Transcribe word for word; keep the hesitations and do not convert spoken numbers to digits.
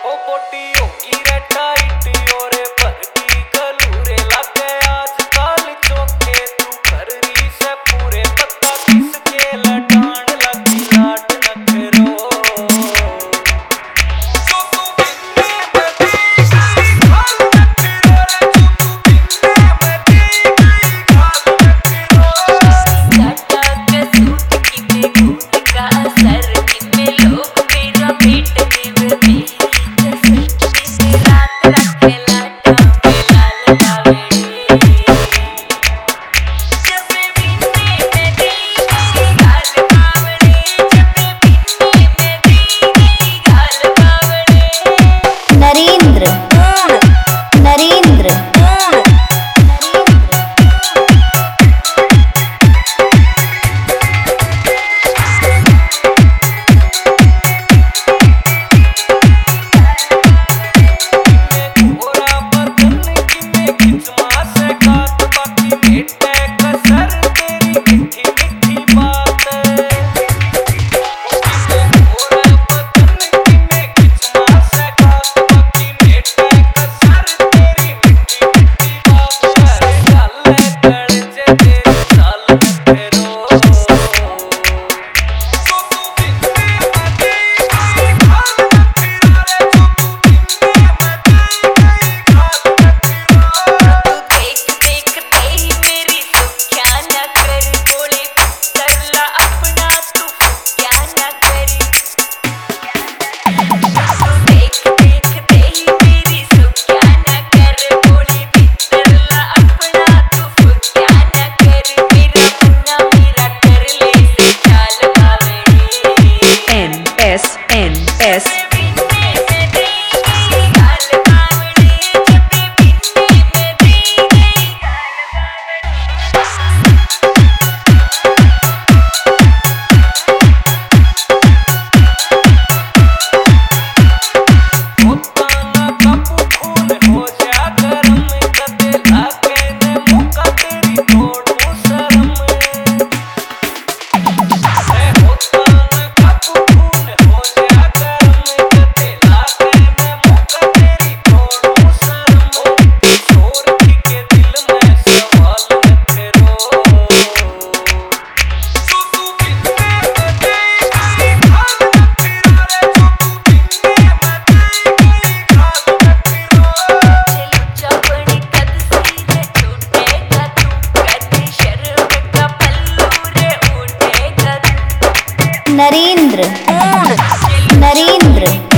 ओ बोटी होगी रे टाइट और भर की गलूरे लगे आजकल चौके तू कर रही से पूरे पत्ता किसके लटान लगी लाट नखरो जो तू बिन्ने में दी गई घाल नखरो रे जो तू बिन्ने में दी गई घाल नखरो टाटा के सूट की में घूट का असर कितने लोग मेरा पेट देव में रात रखे लाटा में लाल बावड़ी जब बिन्ने में दी गई घाल बावड़ी जब बिन्ने में दी गई घाल बावड़ी नरेंद्र नरेंद्र गोरा बदन की में खिंचवा से गात बाकी बेटे कसर तेरी मीठी मीठी बात गोरा बदन की में खिंचवा से गात बाकी बेटे कसर तेरी मीठी मीठी बात करे गल कड़जे तेरी चाल नखरो जो तू बिन्ने में दी गई घाल नखरो रे जो तू बिन्ने में दी गई घाल नखरो तू देख देखते ही मेरी तू क्या न कर बोले तरला अपना तू क्या न करी तू देख देखते ही मेरी तू क्या न कर बोले तरला अपना तू क्या न कर मेरा मुन्ना मेरा कर ले से चाल बावड़ी N S N S बिन्ने में दी गई घाल बावड़ी जब बिन्ने में दी गई घाल होता ना कपू खून हो जा गरम कदे लाके ने मुका तेरी तोड़ू शर्म ए होता ना कपू खून हो जा गरम कदे लाके ने मुका तेरी तोड़ू शर्म शोर के दिल में सवाल नखरो जो तू बिन्ने में दी गई घाल नखरो रे जो तू बिन्ने में दी गई घाल नखरो चपड़ी कद सीधे टूटेगा तू कद शर्म का पल्लू रे उठेगा तू नरेंद्र नरेंद्र